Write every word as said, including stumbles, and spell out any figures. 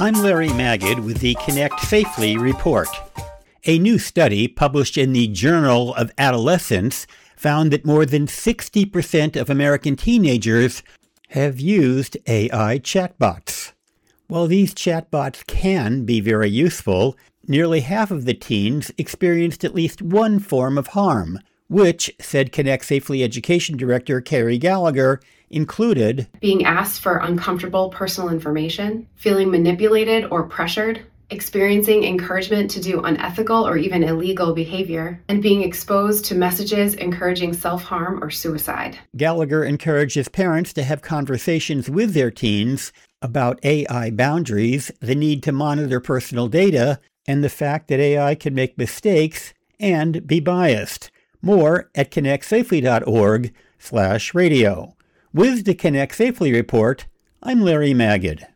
I'm Larry Magid with the Connect Safely report. A new study published in the Journal of Adolescence found that more than sixty percent of American teenagers have used A I chatbots. While these chatbots can be very useful, nearly half of the teens experienced at least one form of harm, which, said Connect Safely Education Director Carrie Gallagher, included being asked for uncomfortable personal information, feeling manipulated or pressured, experiencing encouragement to do unethical or even illegal behavior, and being exposed to messages encouraging self-harm or suicide. Gallagher encourages parents to have conversations with their teens about A I boundaries, the need to monitor personal data, and the fact that A I can make mistakes and be biased. More at connectsafely.org slash radio. With the Connect Safely report, I'm Larry Magid.